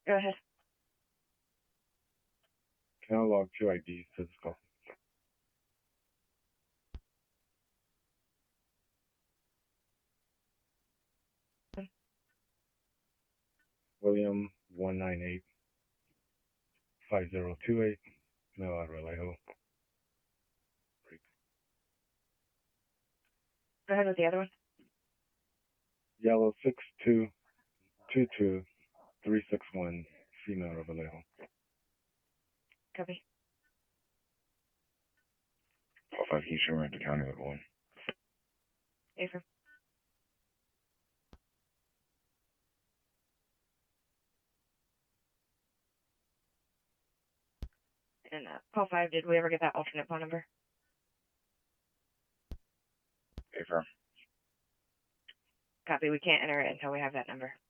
Go ahead. Catalog 2 ID physical. William 198-5028, mail out Vallejo. Go ahead with the other one. Yellow 6222-361, female of Vallejo. Copy. 5 Houston, we're at the county with 1. Affirm. And call 5, did we ever get that alternate phone number? Affirm. Copy, we can't enter it until we have that number.